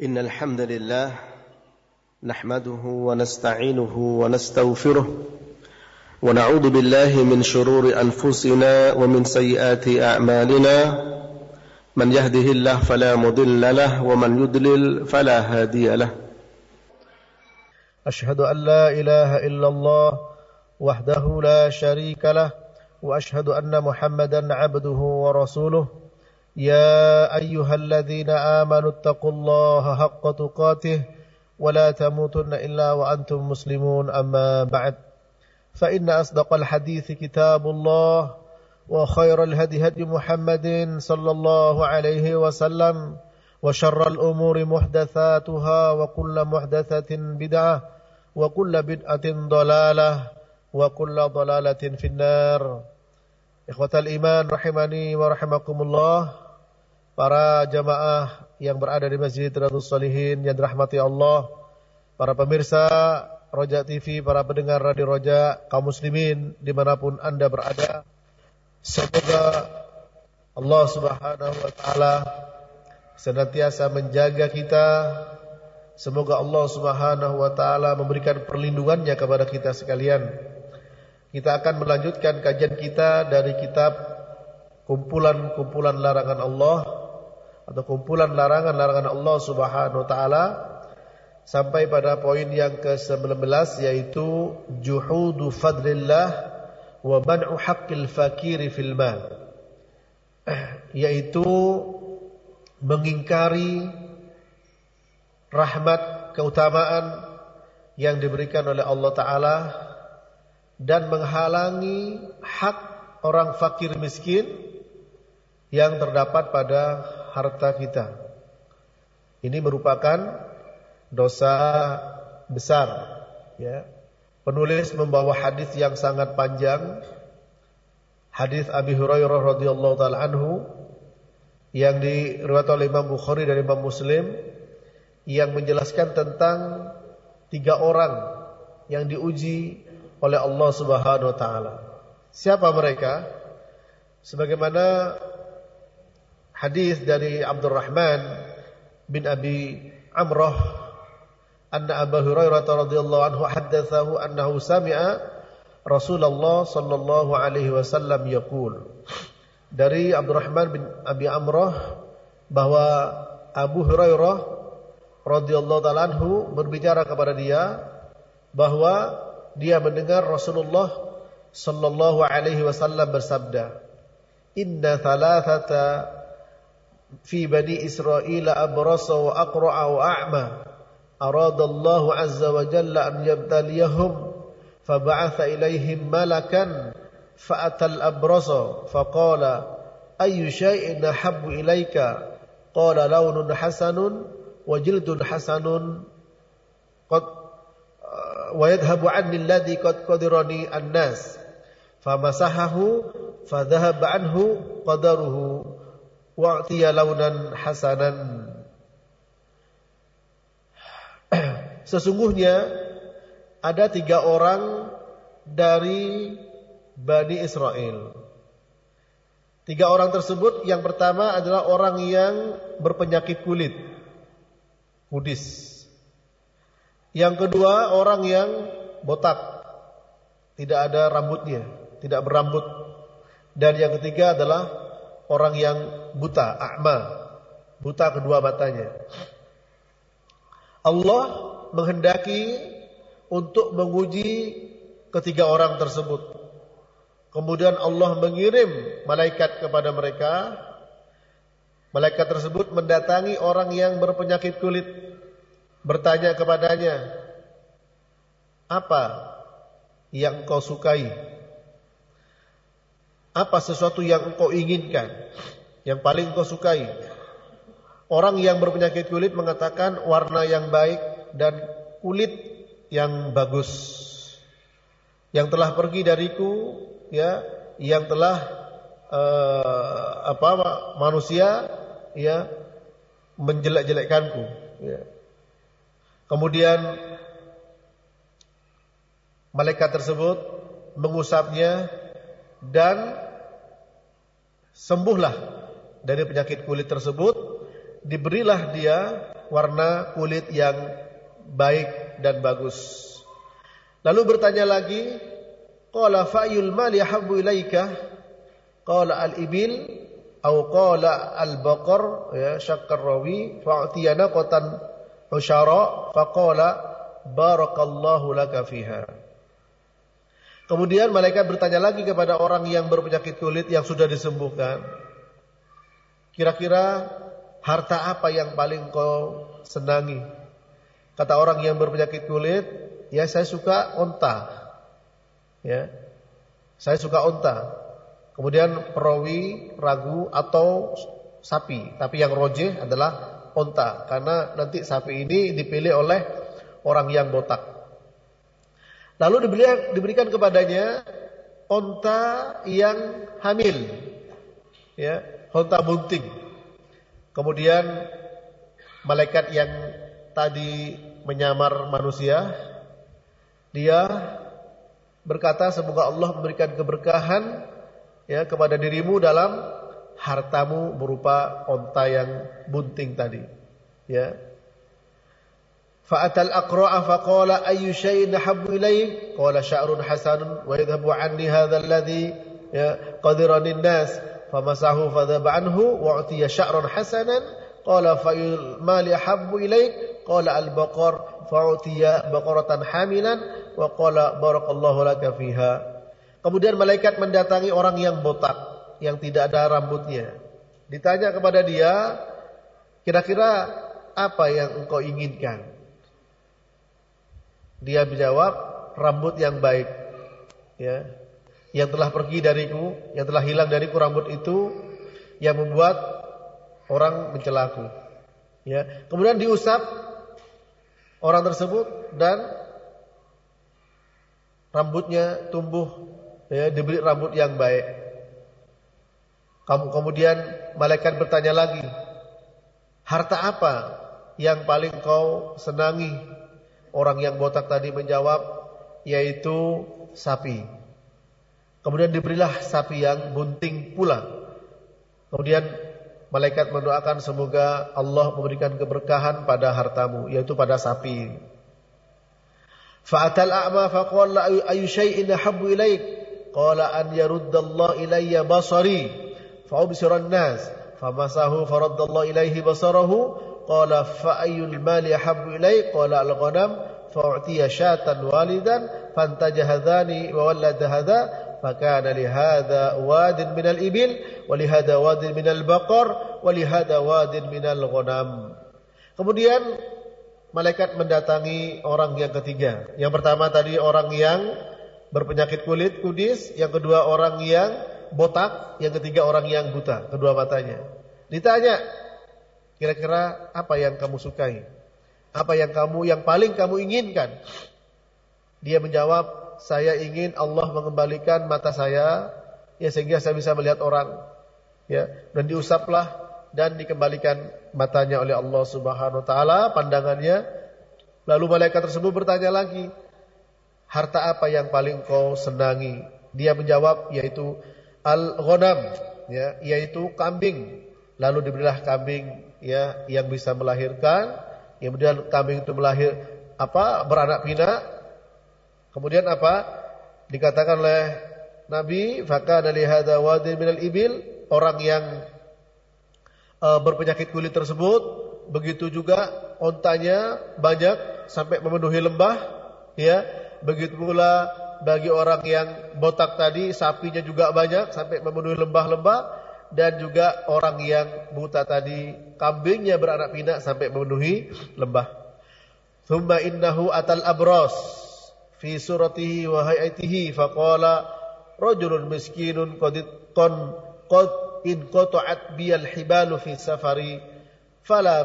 إن الحمد لله نحمده ونستعينه ونستغفره ونعوذ بالله من شرور أنفسنا ومن سيئات أعمالنا من يهده الله فلا مضل له ومن يضلل فلا هادي له أشهد أن لا إله إلا الله وحده لا شريك له وأشهد أن محمدا عبده ورسوله يا أيها الذين آمنوا اتقوا الله حق تقاته ولا تموتن إلا وأنتم مسلمون أما بعد فإن أصدق الحديث كتاب الله وخير الهدي هدي محمد صلى الله عليه وسلم وشر الأمور محدثاتها وكل محدثة بدعة وكل بدعة ضلالة وكل ضلالة في النار. Ikhwatal iman rahimani wa rahimakumullah, para jamaah yang berada di Masjid Riyadhus Shalihin yang dirahmati Allah, para pemirsa Roja TV, para pendengar Radio Roja, kaum muslimin dimanapun Anda berada, semoga Allah Subhanahu wa taala senantiasa menjaga kita. Semoga Allah Subhanahu wa taala memberikan perlindungannya kepada kita sekalian. Kita akan melanjutkan kajian kita dari kitab kumpulan-kumpulan larangan Allah atau kumpulan larangan-larangan Allah Subhanahu wa taala sampai pada poin yang ke-19, yaitu juhudu fadlillah wa man'u haqqil fakiri fil mal, yaitu mengingkari rahmat, keutamaan yang diberikan oleh Allah taala dan menghalangi hak orang fakir miskin yang terdapat pada harta kita. Ini merupakan dosa besar, ya. Penulis membawa hadis yang sangat panjang, hadis Abi Hurairah radhiyallahu taala anhu yang diriwayatkan oleh Imam Bukhari dan Imam Muslim, yang menjelaskan tentang 3 orang yang diuji oleh Allah Subhanahu wa taala. Siapa mereka? Sebagaimana hadis dari Abdurrahman bin Abi Amrah, anna Abu Hurairah radhiyallahu anhu haddatsahu annahu sami'a Rasulullah sallallahu alaihi wasallam yaqul. Dari Abdurrahman bin Abi Amrah bahwa Abu Hurairah radhiyallahu taala anhu berbicara kepada dia bahwa dia mendengar Rasulullah sallallahu alaihi wasallam bersabda, "Inna thalathata fi bani Israil abrasa wa aqra'a wa a'ma aradallahu azza wa jalla an yabtaliyahum fab'atha ilaihim malakan fa'atal abrasa faqala ayyu shay'in ahabbu ilayka qala lawnun hasanun wa jildun hasanun qad wa yadhhabu anni alladhi qad qadirani an-nas famasahahu fadhahaba anhu qadaruhu wa atiya launan hasanan." Sesungguhnya ada 3 orang dari Bani Israel. 3 orang tersebut, yang pertama adalah orang yang berpenyakit kulit, kudis. Yang kedua, orang yang botak, tidak ada rambutnya, tidak berambut. Dan yang ketiga adalah orang yang buta, a'ma, buta kedua matanya. Allah menghendaki untuk menguji ketiga orang tersebut. Kemudian Allah mengirim malaikat kepada mereka. Malaikat tersebut mendatangi orang yang berpenyakit kulit, bertanya kepadanya, "Apa yang engkau sukai? Apa sesuatu yang engkau inginkan, yang paling engkau sukai?" Orang yang berpenyakit kulit mengatakan, "Warna yang baik dan kulit yang bagus, yang telah pergi dariku, ya, yang telah manusia, ya, menjelek-jelekkanku." Ya. Kemudian malaikat tersebut mengusapnya dan sembuhlah dari penyakit kulit tersebut, diberilah dia warna kulit yang baik dan bagus. Lalu bertanya lagi, qala fa'yul mali habbu ilaika? Qala al-ibil atau qala al-baqar, ya, syakkar rawi, fa'tiyana qatan usyara faqala barakallahu laka fiha. Kemudian malaikat bertanya lagi kepada orang yang berpenyakit kulit yang sudah disembuhkan, kira-kira harta apa yang paling kau senangi? Kata orang yang berpenyakit kulit, ya saya suka onta. Ya, saya suka onta. Kemudian perawi ragu atau sapi, tapi yang rojih adalah onta, karena nanti sapi ini dipilih oleh orang yang botak. Lalu diberikan kepadanya onta yang hamil, ya, onta bunting. Kemudian malaikat yang tadi menyamar manusia, dia berkata, semoga Allah memberikan keberkahan, ya, kepada dirimu dalam hartamu berupa onta yang bunting tadi. Ya. Fa'atal aqra'a faqala ayyu syai'in habbu ilayk? Qala sya'run hasanun wa yadhhabu 'anni hadzal ladzi qadirani an-nas. Famasahu fadhaba anhu wa utiya sya'ran hasanan. Qala fa'il mali habbu ilayk? Qala al-baqar fa'utiya baqaratan hamilan wa qala barakallahu laka fiha. Kemudian malaikat mendatangi orang yang botak, yang tidak ada rambutnya. Ditanya kepada dia, kira-kira apa yang engkau inginkan? Dia menjawab, rambut yang baik, ya, yang telah pergi dariku, yang telah hilang dariku rambut itu, yang membuat orang mencelaku. Ya. Kemudian diusap orang tersebut dan rambutnya tumbuh, ya, diberi rambut yang baik. Kemudian malaikat bertanya lagi, harta apa yang paling kau senangi? Orang yang botak tadi menjawab, yaitu sapi. Kemudian diberilah sapi yang bunting pula. Kemudian malaikat mendoakan semoga Allah memberikan keberkahan pada hartamu, yaitu pada sapi. Fa'atal a'ma faqala ayyu syai'in habbu ilaik? Qala an yaruddallahu ilayya basari fa'ubsira an-nas famasahu faraddallahu ilayhi basarahu. Qala fa'ayyul mali habbu ilaik? Qala al-ghanam fa'utiya syatan walidan fantajaha dhani wa wallada hadha fakana lihadha wadin minal ibil wa lihadha wadin minal baqar wa lihadha wadin minal ghanam. Kemudian malaikat mendatangi orang yang ketiga. Yang pertama tadi orang yang berpenyakit kulit kudis, yang kedua orang yang botak, yang ketiga orang yang buta kedua matanya. Ditanya, kira-kira apa yang kamu sukai? Apa yang paling kamu inginkan? Dia menjawab, saya ingin Allah mengembalikan mata saya, ya, sehingga saya bisa melihat orang, ya, dan diusaplah dan dikembalikan matanya oleh Allah Subhanahu wa taala pandangannya. Lalu malaikat tersebut bertanya lagi, harta apa yang paling kau senangi? Dia menjawab, yaitu al-ghanam, ya, yaitu kambing. Lalu diberilah kambing, ya, yang bisa melahirkan. Kemudian kambing itu beranak pinak. Kemudian dikatakan oleh Nabi, fakana li hadza wadin minal ibil, orang yang berpenyakit kulit tersebut, begitu juga ontanya banyak sampai memenuhi lembah, ya. Begitu pula bagi orang yang botak tadi, sapinya juga banyak sampai memenuhi lembah-lembah. Dan juga orang yang buta tadi, kambingnya beranak pinak sampai memenuhi lembah. Thumma innahu atal abras fi suratihi wa hayatihi faqala rajulun miskinun qad inqata'at biyal hibalu fi safari fala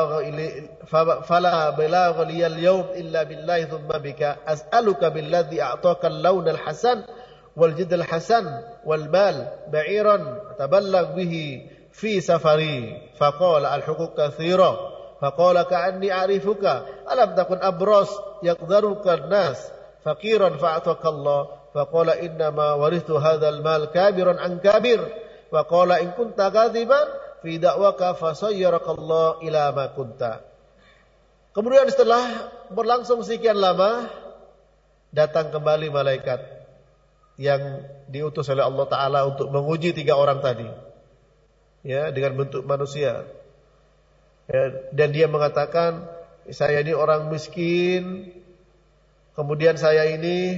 balagha liyal yawm illa billahi thumma bika as'aluka billadhi a'taka al-lawn al-hasan والجد الحسن والمال بعيرا أتبلغ به في سفري فقال الحقوق كثيرة فقال كأني أعرفك ألم تكن أبرص يقدرك الناس فقيرا فأعطاك الله فقال إنما ورثت هذا المال كابرا عن كابر فقال إن كنت كاذبا fi da'waka fasayyarakallahu ila ma kunta. Kemudian setelah berlangsung sekian lama, datang kembali malaikat yang diutus oleh Allah Ta'ala untuk menguji 3 orang tadi, ya, dengan bentuk manusia, ya, dan dia mengatakan, saya ini orang miskin, kemudian saya ini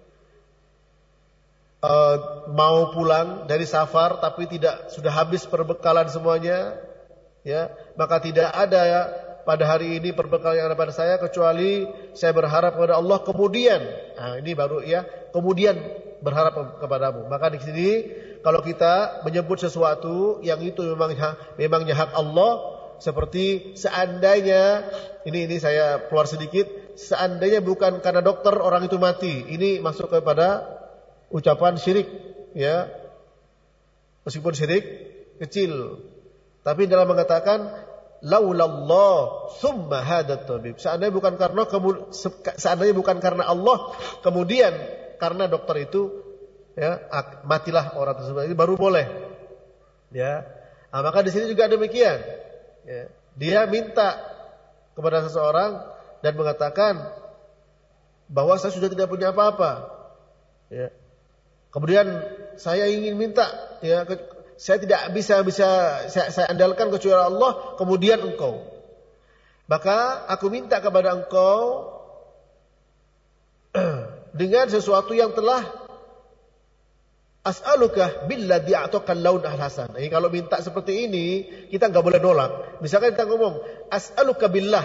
mau pulang dari safar, tapi sudah habis perbekalan semuanya, ya, maka tidak ada ya, pada hari ini perbekalan yang ada pada saya kecuali saya berharap kepada Allah, kemudian, nah ini baru ya, kemudian berharap kepadamu. Maka di sini kalau kita menyebut sesuatu yang itu memangnya hak Allah, seperti seandainya ini saya keluar sedikit, seandainya bukan karena dokter orang itu mati, ini masuk kepada ucapan syirik, ya, meskipun syirik kecil, tapi dalam mengatakan laulallah summa hadat tabib, seandainya bukan karena Allah, kemudian karena dokter itu, ya, matilah orang tersebut, ini baru boleh, ya. Nah, maka di sini juga demikian, ya. Dia minta kepada seseorang dan mengatakan bahwa saya sudah tidak punya apa-apa, ya. Kemudian saya ingin minta, ya, saya tidak bisa saya andalkan kecuali Allah, kemudian engkau. Maka aku minta kepada engkau dengan sesuatu yang telah as'aluka billadzi a'taqal laun al-hasan. Jadi kalau minta seperti ini, kita enggak boleh nolak. Misalkan kita ngomong, as'aluka billah.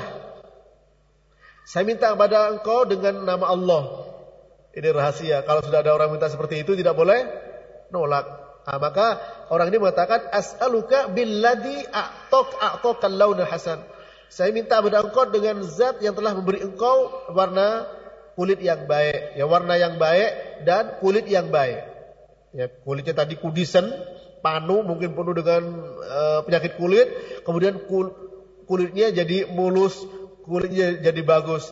Saya minta kepada engkau dengan nama Allah. Ini rahasia. Kalau sudah ada orang minta seperti itu, tidak boleh nolak. Nah, maka orang ini mengatakan as'aluka billadzi a'taqal laun al-hasan. Saya minta kepada engkau dengan zat yang telah memberi engkau warna kulit yang baik, ya, warna yang baik dan kulit yang baik. Ya, kulitnya tadi kudisen, panu, mungkin penuh dengan penyakit kulit, kemudian kulitnya jadi mulus, kulitnya jadi bagus.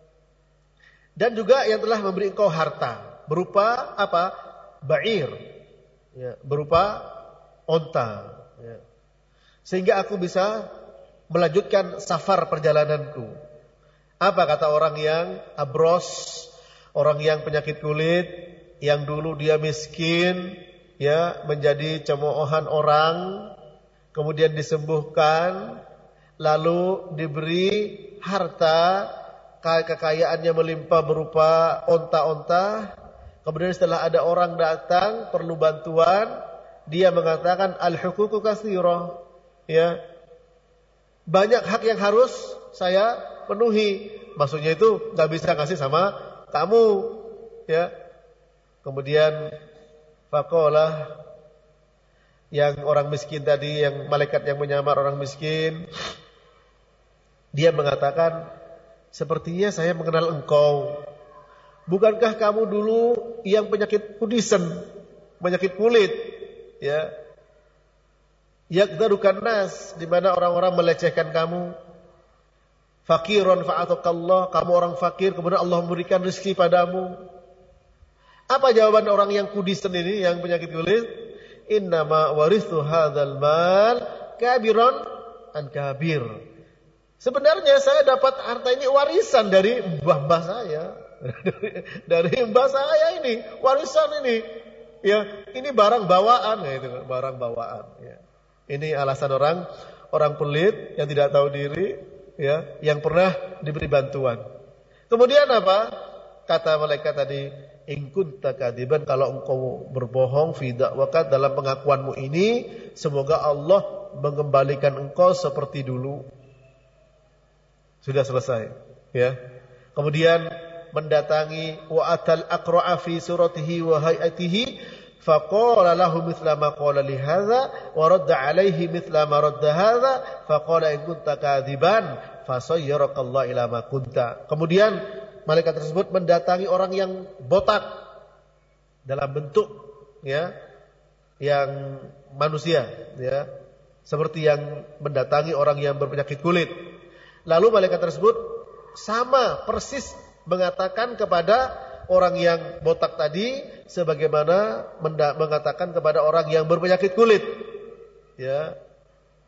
Dan juga yang telah memberi engkau harta berupa apa? Ba'ir, ya, berupa onta, ya. Sehingga aku bisa melanjutkan safar perjalananku. Apa kata orang yang abros, orang yang penyakit kulit, yang dulu dia miskin, ya, menjadi cemoohan orang, kemudian disembuhkan, lalu diberi harta, kekayaannya melimpah berupa onta-onta. Kemudian setelah ada orang datang perlu bantuan, dia mengatakan al-huququ katsira, ya, banyak hak yang harus saya penuhi. Maksudnya itu nggak bisa kasih sama kamu, ya. Kemudian faqala, yang orang miskin tadi, yang malaikat yang menyamar orang miskin, dia mengatakan, sepertinya saya mengenal engkau. Bukankah kamu dulu yang penyakit kudisen, penyakit kulit, ya, yaqdarukan nas, di mana orang-orang melecehkan kamu. Fakiron fa'atakallah, kamu orang fakir, kemudian Allah memberikan rezeki padamu. Apa jawaban orang yang kudisen ini, yang penyakit kulit? Innama warithu hadzal mal kabiron an kabir. Sebenarnya saya dapat harta ini warisan dari mbah-mbah saya. dari mbah saya ini, warisan ini. Ya, ini barang bawaan, ya, itu barang bawaan, ya. Ini alasan orang pelit yang tidak tahu diri, ya, yang pernah diberi bantuan. Kemudian apa? Kata malaikat tadi, in kunta kadiban, kalau engkau berbohong fi da'waka, dalam pengakuanmu ini, semoga Allah mengembalikan engkau seperti dulu. Sudah selesai, ya. Kemudian mendatangi wa atal aqra'a fi suratihi wa hayatihi faqala lahu mithla ma qala li hadza wa radda alaihi mithla ma radda hadza faqala in kunta kadiban fasayyarakallahu ila ma kunta. Kemudian malaikat tersebut mendatangi orang yang botak dalam bentuk, ya, yang manusia, ya, seperti yang mendatangi orang yang berpenyakit kulit. Lalu malaikat tersebut sama persis mengatakan kepada orang yang botak tadi sebagaimana mengatakan kepada orang yang berpenyakit kulit, ya.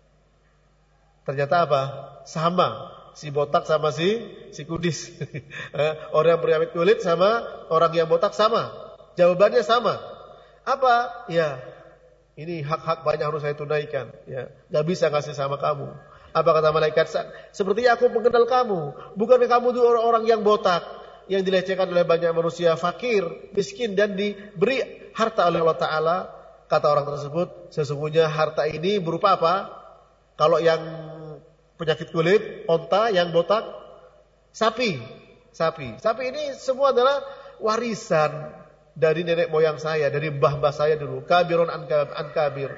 Ternyata apa? Sama. Si botak sama si kudis. Orang yang berambut kulit sama orang yang botak sama. Jawabannya sama. Apa? Ya, ini hak-hak banyak harus saya tunaikan. Ya, gak bisa kasih sama kamu. Apa kata malaikat? Sepertinya aku mengenal kamu. Bukankah kamu itu orang yang botak, yang dilecehkan oleh banyak manusia, fakir, miskin, dan diberi harta oleh Allah Ta'ala? Kata orang tersebut, sesungguhnya harta ini berupa apa? Kalau yang penyakit kulit, onta, yang botak, sapi. Sapi ini semua adalah warisan dari nenek moyang saya, dari mbah-mbah saya dulu. Kabirun an kabir.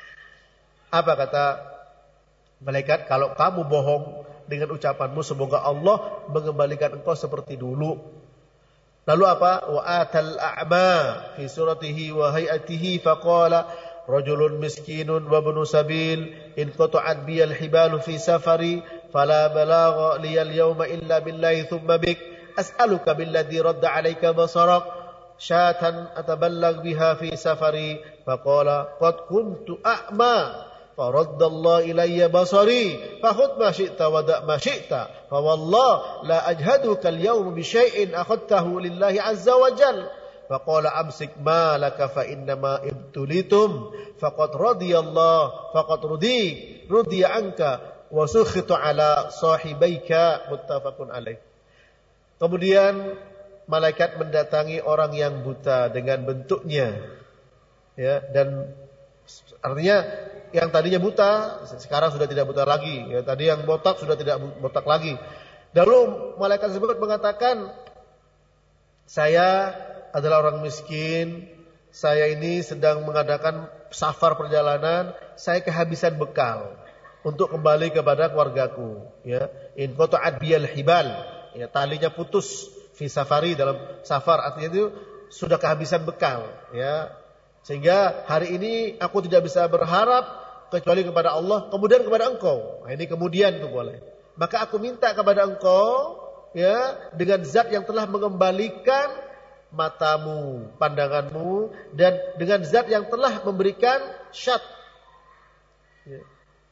Apa kata malaikat? Kalau kamu bohong dengan ucapanmu, semoga Allah mengembalikan engkau seperti dulu. Lalu apa? Wa atal a'ma fi suratihi wa hayatihi faqala rajulun miskinun wa ibnu sabil in qata'at bi al-hibalu fi safari fala balagha li al-yawma illa billahi thumma bik as'aluka billadhi radda 'alayka basarak syatan ataballag biha fi safari faqala qad kuntu a'ma فرد الله إلي بصري فخذ ما شئت ودع ما شئت فوالله لا أجهدك اليوم بشيء أخذته لله عز وجل فقال أمسك مالك فإنما ابتليتم فقد رضي الله فقد رضي عنك وسخط على صاحبيك متفق عليه. Kemudian malaikat mendatangi orang yang buta dengan bentuknya, ya, dan artinya yang tadinya buta sekarang sudah tidak buta lagi, ya, tadi yang botak sudah tidak botak lagi. Lalu malaikat tersebut mengatakan, saya adalah orang miskin, saya ini sedang mengadakan safar perjalanan, saya kehabisan bekal untuk kembali kepada keluargaku, ya. In qata'at biyal hibal, ya, talinya putus fi safari, dalam safar artinya itu sudah kehabisan bekal, ya. Sehingga hari ini aku tidak bisa berharap kecuali kepada Allah, kemudian kepada engkau. Nah, ini kemudian itu boleh. Maka aku minta kepada engkau, ya, dengan zat yang telah mengembalikan matamu, pandanganmu, dan dengan zat yang telah memberikan syat, ya.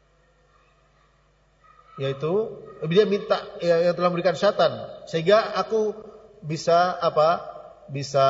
Yaitu dia minta, ya, yang telah memberikan syatan, sehingga aku bisa apa? Bisa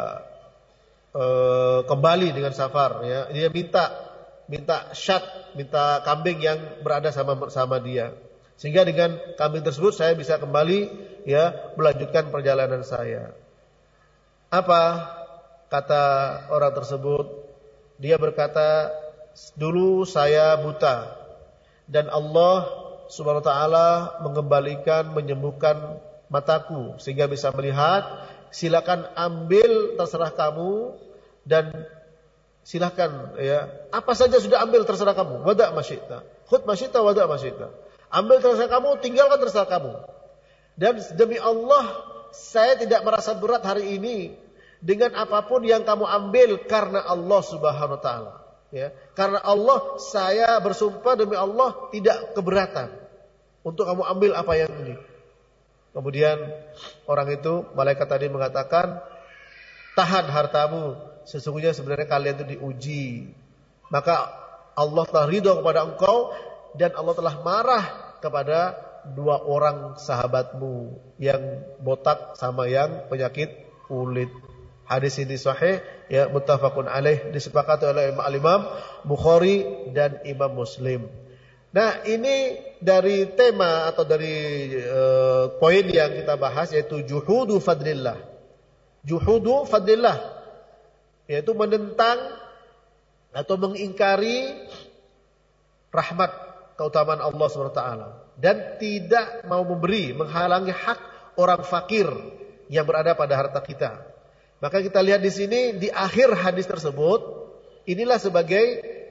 kembali dengan safar, ya. Dia minta syat, minta kambing yang berada sama dia, sehingga dengan kambing tersebut saya bisa kembali, ya, melanjutkan perjalanan saya. Apa kata orang tersebut? Dia berkata, dulu saya buta dan Allah Subhanahu wa taala mengembalikan, menyembuhkan mataku sehingga bisa melihat. Silakan ambil, terserah kamu, dan silakan, ya, apa saja sudah ambil, terserah kamu. Wada' masyita, khud masyita, wada' masyita. Ambil terserah kamu, tinggalkan terserah kamu. Dan demi Allah, saya tidak merasa berat hari ini dengan apapun yang kamu ambil karena Allah Subhanahu wa taala, ya. Karena Allah, saya bersumpah demi Allah tidak keberatan untuk kamu ambil apa yang ini. Kemudian orang itu, malaikat tadi mengatakan, tahan hartamu, sesungguhnya sebenarnya kalian itu diuji. Maka Allah telah ridho kepada engkau, dan Allah telah marah kepada dua orang sahabatmu, yang botak sama yang penyakit kulit. Hadis ini sahih, ya, muttafaqun alaih, disepakati oleh Imam Bukhari dan Imam Muslim. Nah, ini dari tema atau dari poin yang kita bahas, yaitu juhudu fadlillah. Juhudu fadlillah, yaitu menentang atau mengingkari rahmat, keutamaan Allah SWT, dan tidak mau memberi, menghalangi hak orang fakir yang berada pada harta kita. Maka kita lihat di sini, di akhir hadis tersebut, inilah sebagai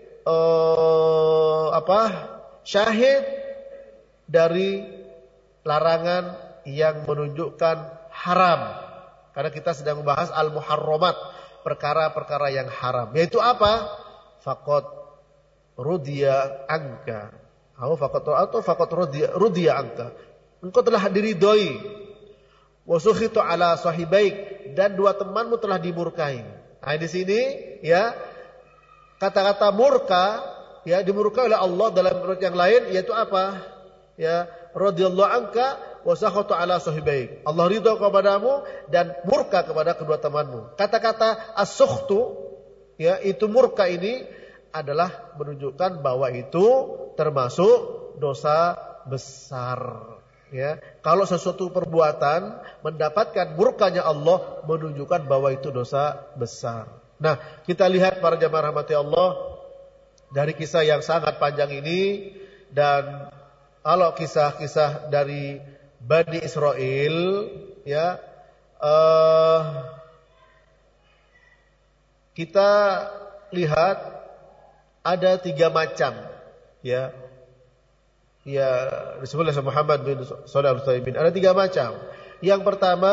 syahid dari larangan yang menunjukkan haram. Karena kita sedang membahas al-muharramat, perkara-perkara yang haram. Yaitu apa? Faqad rudiya anka. Atau faqad rudiya anka. Engkau telah diridhoi. Wa sukhitu ala sahibaik, dan dua temanmu telah dimurkai. Nah, di sini, ya, kata-kata murka, ya dimurkai oleh Allah dalam riwayat yang lain, yaitu apa? Ya, radhiyallahu anka wa sakhata ala sahibaik. Allah ridha kepadamu dan murka kepada kedua temanmu. Kata-kata as-sukhtu, ya, itu murka ini adalah menunjukkan bahwa itu termasuk dosa besar. Ya, kalau sesuatu perbuatan mendapatkan murkanya Allah, menunjukkan bahwa itu dosa besar. Nah, kita lihat para jamaah rahmati Allah dari kisah yang sangat panjang ini, dan kalau kisah-kisah dari Bani Israel, ya, kita lihat ada 3 macam, ya. Ya, disebut oleh Muhammad bin Shalih Al-Utsaimin. Ada 3 macam. Yang pertama,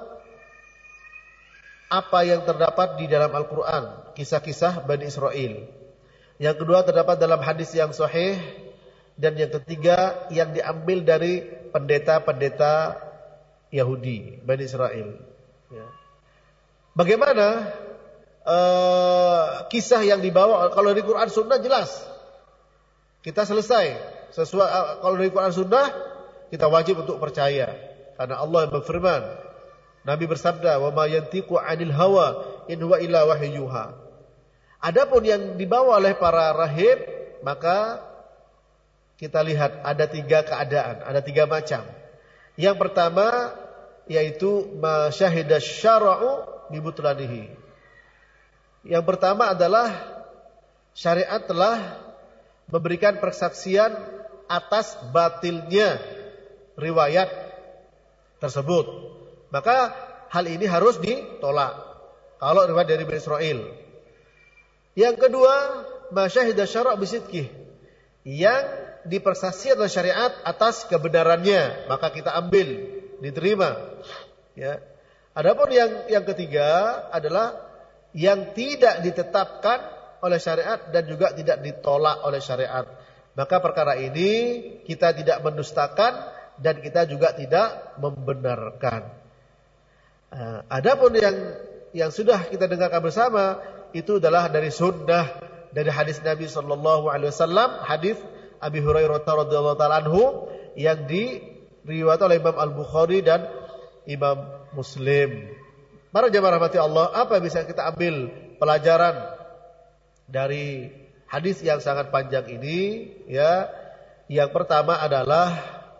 apa yang terdapat di dalam Al-Quran, kisah-kisah Bani Israel. Yang kedua, terdapat dalam hadis yang sahih. Dan yang ketiga, yang diambil dari pendeta-pendeta Yahudi, Bani Israel. Ya. Bagaimana kisah yang dibawa? Kalau di Quran Sunnah jelas, kita selesai. Sesuai, kalau dari Quran Sunnah kita wajib untuk percaya, karena Allah yang berfirman, Nabi bersabda, wa ma yantiqu 'anil hawa in huwa illa wahyuha. Adapun yang dibawa oleh para rahib, maka kita lihat ada 3 keadaan, ada 3 macam. Yang pertama yaitu ma syahida syara'u bi butlanihi. Yang pertama adalah syariat telah memberikan persaksian atas batilnya riwayat tersebut. Maka hal ini harus ditolak kalau riwayat dari Bani Israel. Yang kedua, masyahida syara' bisidqih, yang dipersaksi adalah syariat atas kebenarannya, maka kita ambil, diterima. Ya. Adapun yang ketiga adalah yang tidak ditetapkan oleh syariat dan juga tidak ditolak oleh syariat. Maka perkara ini kita tidak mendustakan dan kita juga tidak membenarkan. Adapun yang sudah kita dengarkan bersama itu adalah dari sunnah, dari hadis Nabi sallallahu alaihi wasallam, hadis Abi Hurairah radhiyallahu taala anhu yang diriwayatkan oleh Imam Al-Bukhari dan Imam Muslim. Para jamaah rahmati Allah, apa yang bisa kita ambil pelajaran dari hadis yang sangat panjang ini? Ya, yang pertama adalah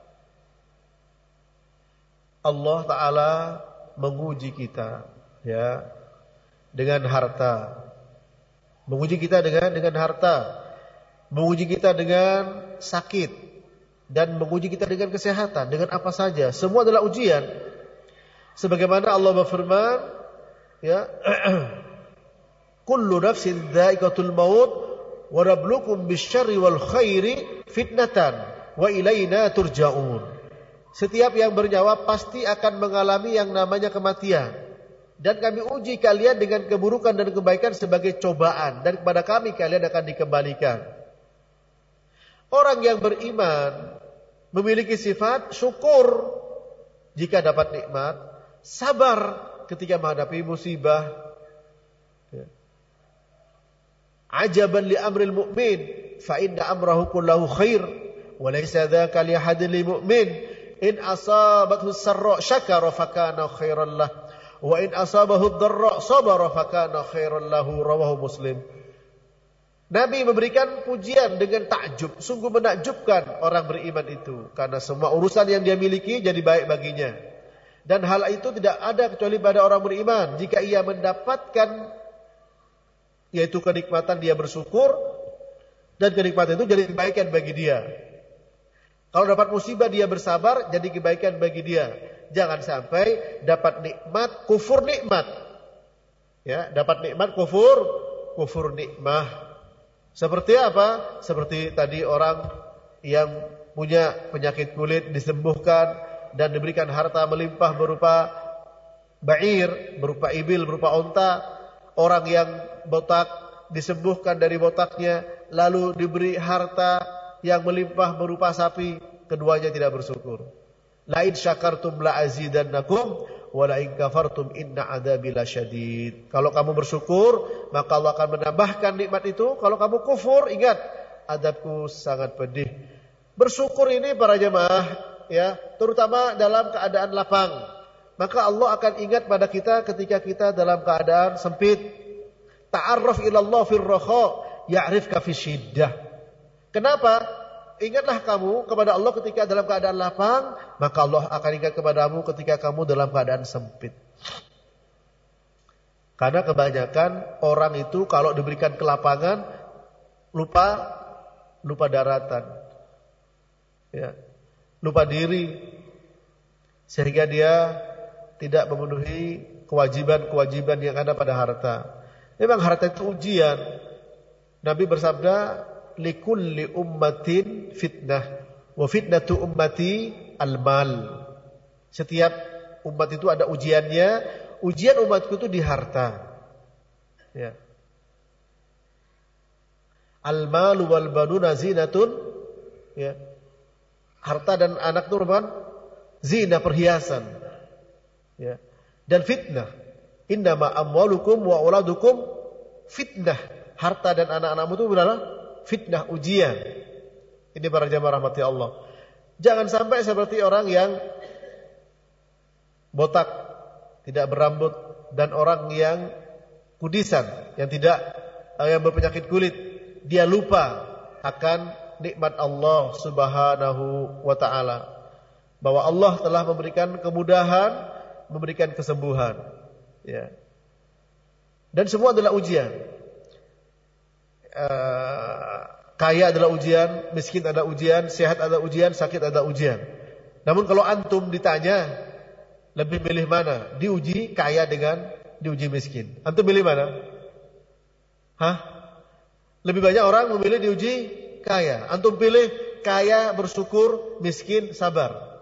Allah Ta'ala menguji kita, ya, dengan harta, menguji kita dengan harta, menguji kita dengan sakit, dan menguji kita dengan kesehatan, dengan apa saja. Semua adalah ujian. Sebagaimana Allah berfirman, ya, kullu nafsin dha'iqatul maut wa nabluukum bisyarri wal khairi fitnatan wa ilaina turja'un. Setiap yang bernyawa pasti akan mengalami yang namanya kematian, dan kami uji kalian dengan keburukan dan kebaikan sebagai cobaan, dan kepada kami kalian akan dikembalikan. Orang yang beriman memiliki sifat syukur jika dapat nikmat, sabar ketika menghadapi musibah. Ajaban li amril mu'min fa inna amrahu kullahu khair wa laysa dzaka li ahadin lil mu'min in asabathu sarra syakara fa kana khairan lah wa in asabahu dharra sabara fa kana khairan lahu, rawahu Muslim. Nabi memberikan pujian dengan takjub, sungguh menakjubkan orang beriman itu, karena semua urusan yang dia miliki jadi baik baginya. Dan hal itu tidak ada kecuali pada orang beriman. Jika ia mendapatkan, yaitu kenikmatan, dia bersyukur, dan kenikmatan itu jadi kebaikan bagi dia. Kalau dapat musibah dia bersabar, jadi kebaikan bagi dia. Jangan sampai dapat nikmat kufur nikmat. Ya, dapat nikmat kufur nikmah. Seperti apa? Seperti tadi orang yang punya penyakit kulit disembuhkan dan diberikan harta melimpah berupa ba'ir, berupa ibil, berupa onta. Orang yang botak disembuhkan dari botaknya, lalu diberi harta yang melimpah berupa sapi. Keduanya tidak bersyukur. La in syakartum la azidannakum wa la in kafartum inna adzabi lasyadid. Kalau kamu bersyukur, maka Allah akan menambahkan nikmat itu. Kalau kamu kufur, ingat, adabku sangat pedih. Bersyukur ini para jemaah, ya, terutama dalam keadaan lapang. Maka Allah akan ingat pada kita ketika kita dalam keadaan sempit. Ta'arraf ilallah fir rakha ya'rifka fi syiddah. Kenapa? Ingatlah kamu kepada Allah ketika dalam keadaan lapang, maka Allah akan ingat kepadamu ketika kamu dalam keadaan sempit. Karena kebanyakan orang itu kalau diberikan kelapangan lupa daratan. Ya, lupa diri. Sehingga dia tidak memenuhi kewajiban-kewajiban yang ada pada harta. Memang harta itu ujian. Nabi bersabda, likulli ummatin fitnah wa fitnatu ummati al-mal. Setiap umat itu ada ujiannya. Ujian umatku itu di harta. Ya. Al-malu wal banuna zinatun. Ya. Harta dan anak itu merupakan zina, perhiasan. Ya. Dan fitnah. Innama amwalukum wa auladukum fitnah. Harta dan anak-anakmu itu adalah fitnah, ujian. Ini para jamaah rahmati Allah. Jangan sampai seperti orang yang botak, tidak berambut, dan orang yang kudisan, yang berpenyakit kulit. Dia lupa akan nikmat Allah Subhanahu wa ta'ala. Bahwa Allah telah memberikan kemudahan, memberikan kesembuhan. Ya. Dan semua adalah ujian. Kaya adalah ujian, miskin ada ujian, sehat ada ujian, sakit ada ujian. Namun kalau antum ditanya, lebih pilih mana? Diuji kaya dengan diuji miskin. Antum pilih mana? Lebih banyak orang memilih diuji kaya. Antum pilih kaya bersyukur, miskin sabar.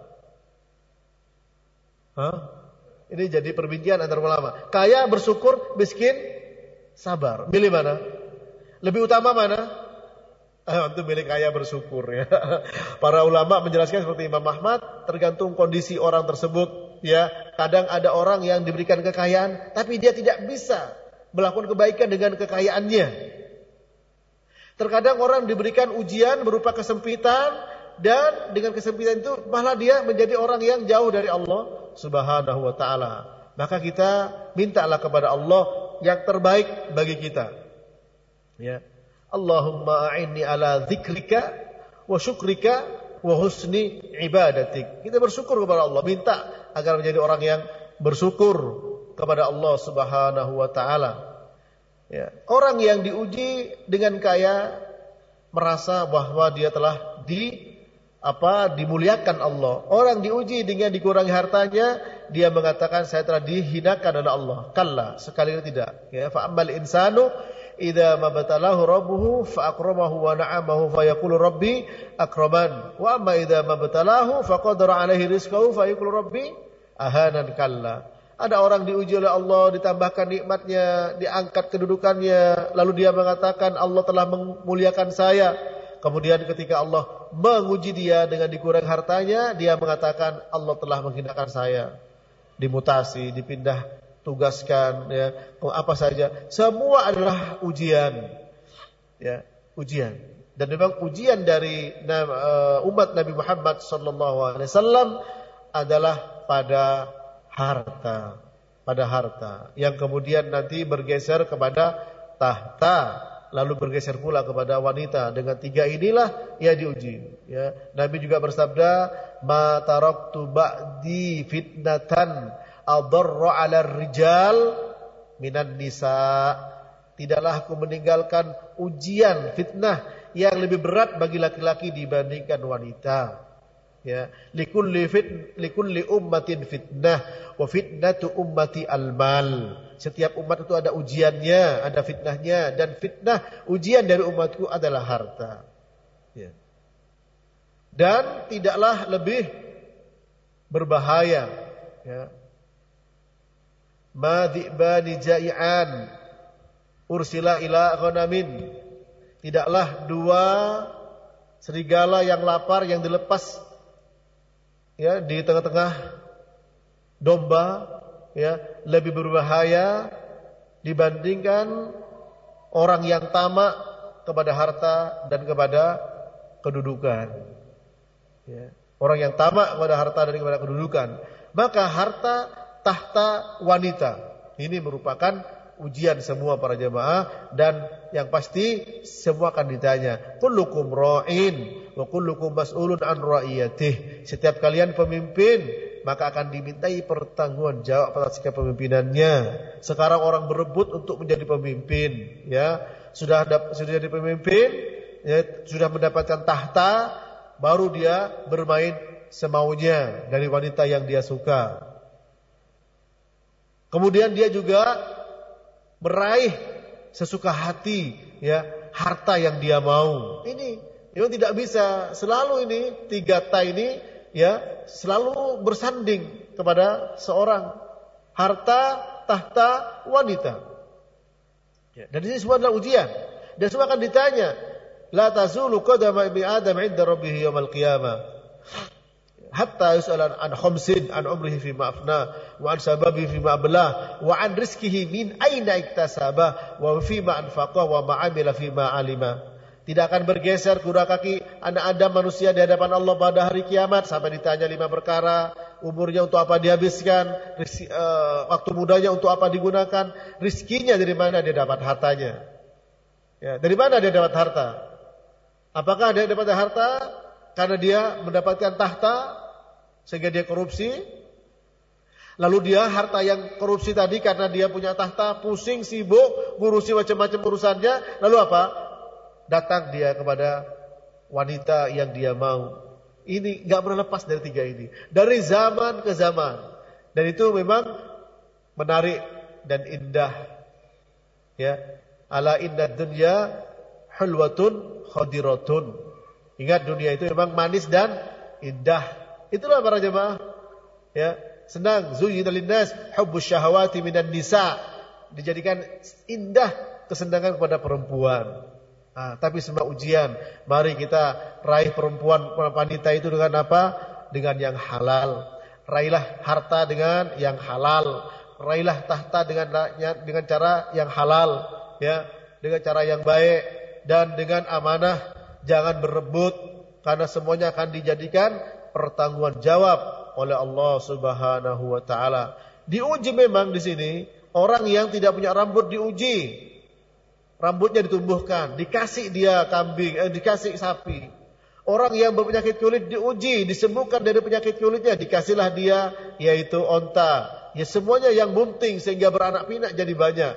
Ini jadi perbincangan antar ulama. Kaya bersyukur, miskin sabar. Pilih mana? Lebih utama mana? Antum pilih kaya bersyukur ya. Para ulama menjelaskan seperti Imam Ahmad, tergantung kondisi orang tersebut ya. Kadang ada orang yang diberikan kekayaan tapi dia tidak bisa melakukan kebaikan dengan kekayaannya. Terkadang orang diberikan ujian berupa kesempitan dan dengan kesempitan itu malah dia menjadi orang yang jauh dari Allah Subhanahu wa ta'ala. Maka kita mintalah kepada Allah yang terbaik bagi kita. Ya. Allahumma a'inni ala dzikrika wa syukrika wa husni ibadatik. Kita bersyukur kepada Allah, minta agar menjadi orang yang bersyukur kepada Allah Subhanahu wa ta'ala. Ya. Orang yang diuji dengan kaya merasa bahwa dia telah dimuliakan Allah. Orang diuji dengan dikurangi hartanya, dia mengatakan saya telah dihinakan oleh Allah. Kalla, sekali tidak. Ya, fa ammal insanu idza mabtalahu rabbuhu fa akramahu wa na'amahu fa yaqulu rabbi akraman. Wa amma idza mabtalahu fa qadara alaihi rizqahu fa yaqulu rabbi ahanan. Kalla. Ada orang diuji oleh Allah, ditambahkan nikmatnya, diangkat kedudukannya, lalu dia mengatakan Allah telah memuliakan saya. Kemudian ketika Allah menguji dia dengan dikurangi hartanya, dia mengatakan Allah telah menghinakan saya. Dimutasi, dipindah tugaskan, ya, apa saja. Semua adalah ujian. Ya, ujian. Dan memang ujian dari umat Nabi Muhammad SAW adalah pada harta, yang kemudian nanti bergeser kepada tahta, lalu bergeser pula kepada wanita. Dengan tiga inilah ia diuji. Ya. Nabi juga bersabda, "Ma taraktu ba'di fitnatan adarra 'alal rijal minan nisa." Tidaklah aku meninggalkan ujian, fitnah yang lebih berat bagi laki-laki dibandingkan wanita. Ya, likulli ummatin fitnah wa fitnatu ummati al-mal. Setiap umat itu ada ujiannya, ada fitnahnya, dan fitnah ujian dari umatku adalah harta. Ya. Dan tidaklah lebih berbahaya. Ya. Ma dhi'bani ja'ian ursila ila ghanamin. Tidaklah dua serigala yang lapar yang dilepas ya di tengah-tengah domba ya lebih berbahaya dibandingkan orang yang tamak kepada harta dan kepada kedudukan. Ya. Orang yang tamak kepada harta dan kepada kedudukan, maka harta, tahta, wanita ini merupakan ujian semua para jemaah, dan yang pasti semua akan ditanya. Kullukum ra'in wa kullukum mas'ulun an ra'iyatih. Setiap kalian pemimpin, maka akan dimintai pertanggungan jawab atas kepemimpinannya. Sekarang orang berebut untuk menjadi pemimpin, ya. Sudah jadi pemimpin, ya, sudah mendapatkan tahta, baru dia bermain semaunya dari wanita yang dia suka. Kemudian dia juga meraih sesuka hati, ya, harta yang dia mau. Ini memang tidak bisa selalu ini tiga ta ini, ya, selalu bersanding kepada seorang, harta, tahta, wanita. Ya, dan ini semua adalah ujian, dan semua akan ditanya. La tazulu qadama ibni Adam 'inda rabbih yaumil qiyamah hatta yus'al an khamsin, an umrihi fima afna, wa an sababihi fima ablah, wa an rizqihi min aina iktasaba, wa fima anfaqa, wa ma 'amila fima alima. Tidak akan bergeser kedua kaki anak Adam manusia di hadapan Allah pada hari kiamat sampai ditanya 5 perkara. Umurnya untuk apa dihabiskan, waktu mudanya untuk apa digunakan, rizkinya dari mana dia dapat hartanya. Ya, dari mana dia dapat harta? Apakah dia dapat harta karena dia mendapatkan tahta sehingga dia korupsi? Lalu dia harta yang korupsi tadi karena dia punya tahta, pusing, sibuk, ngurusi macam-macam urusannya. Lalu apa? Datang dia kepada wanita yang dia mau. Ini gak pernah lepas dari tiga ini, dari zaman ke zaman. Dan itu memang menarik dan indah. Ya, ala inna dunya hulwatun khadiratun. Ingat, dunia itu memang manis dan indah. Itulah para jemaah. Ya, senang. Zuyyina linnas hubbus syahawati minan nisa. Dijadikan indah kesenangan kepada perempuan. Tapi semua ujian. Mari kita raih perempuan wanita itu dengan apa? Dengan yang halal. Raihlah harta dengan yang halal. Raihlah tahta dengan cara yang halal, ya, dengan cara yang baik dan dengan amanah. Jangan berebut, karena semuanya akan dijadikan pertanggungan jawab oleh Allah Subhanahu wa taala. Diuji memang di sini orang yang tidak punya rambut diuji. Rambutnya ditumbuhkan, dikasih dia kambing, dikasih sapi. Orang yang berpenyakit kulit diuji, disembuhkan dari penyakit kulitnya, dikasihlah dia yaitu onta. Ya, semuanya yang bunting sehingga beranak pinak jadi banyak.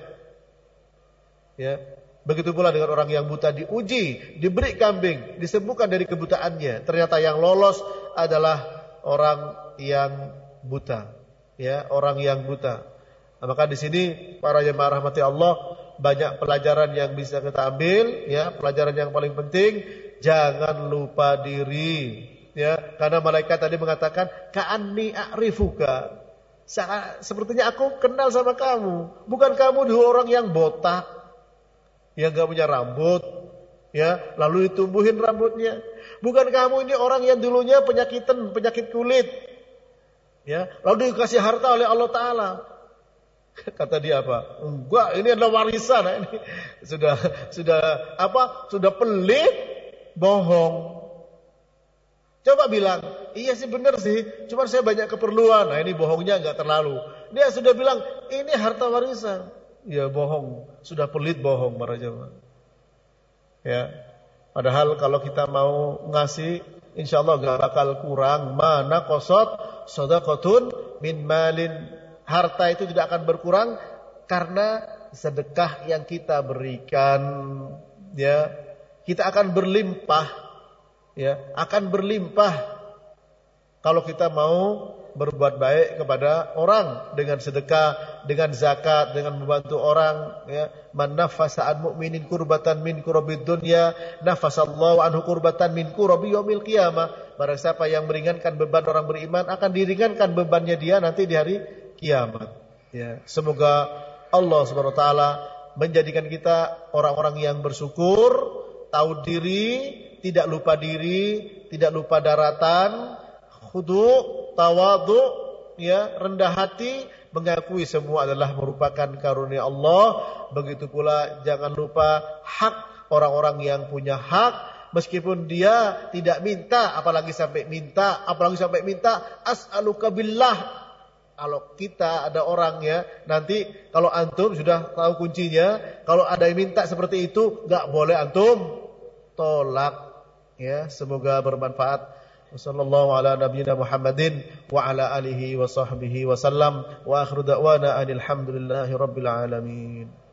Ya, begitu pula dengan orang yang buta diuji, diberi kambing, disembuhkan dari kebutaannya. Ternyata yang lolos adalah orang yang buta. Ya, orang yang buta. Nah, maka di sini para jemaah rahmati Allah, banyak pelajaran yang bisa kita ambil, ya. Pelajaran yang paling penting, jangan lupa diri, ya. Karena malaikat tadi mengatakan, ka'anni a'rifuka. Sepertinya aku kenal sama kamu. Bukan kamu dua orang yang botak, yang enggak punya rambut, ya, lalu ditumbuhin rambutnya. Bukan kamu ini orang yang dulunya penyakit kulit, ya, lalu dikasih harta oleh Allah Ta'ala. Kata dia apa? Enggak, ini adalah warisan. Nah, ini sudah pelit, bohong. Coba bilang, iya sih benar sih, cuma saya banyak keperluan. Nah, ini bohongnya enggak terlalu. Dia sudah bilang, ini harta warisan. Ya bohong, sudah pelit bohong para jemaah. Ya, padahal kalau kita mau ngasih, insya Allah enggak bakal kurang. Mana qasat shadaqatun min malin. Harta itu tidak akan berkurang karena sedekah yang kita berikan, ya. Kita akan berlimpah, ya, akan berlimpah kalau kita mau berbuat baik kepada orang dengan sedekah, dengan zakat, dengan membantu orang, ya. Man nafasa an mu'minin kurbatan min kurabid dunya, nafasallahu anhu kurbatan min kurabi yaumil qiyamah. Barang siapa yang meringankan beban orang beriman, akan diringankan bebannya dia nanti di hari kiamat. Ya, semoga Allah Subhanahu wa taala menjadikan kita orang-orang yang bersyukur, tahu diri, tidak lupa diri, tidak lupa daratan, khudu, tawadhu, ya, rendah hati, mengakui semua adalah merupakan karunia Allah. Begitu pula jangan lupa hak orang-orang yang punya hak. Meskipun dia tidak minta, apalagi sampai minta, as'aluka billah. Kalau kita ada orang ya, nanti kalau antum sudah tahu kuncinya, kalau ada yang minta seperti itu, enggak boleh antum tolak. Ya, semoga bermanfaat. Wassallallahu ala nabiyyina Muhammadin wa ala alihi wa sahbihi wa sallam wa akhiru da'wana alhamdulillahi rabbil alamin.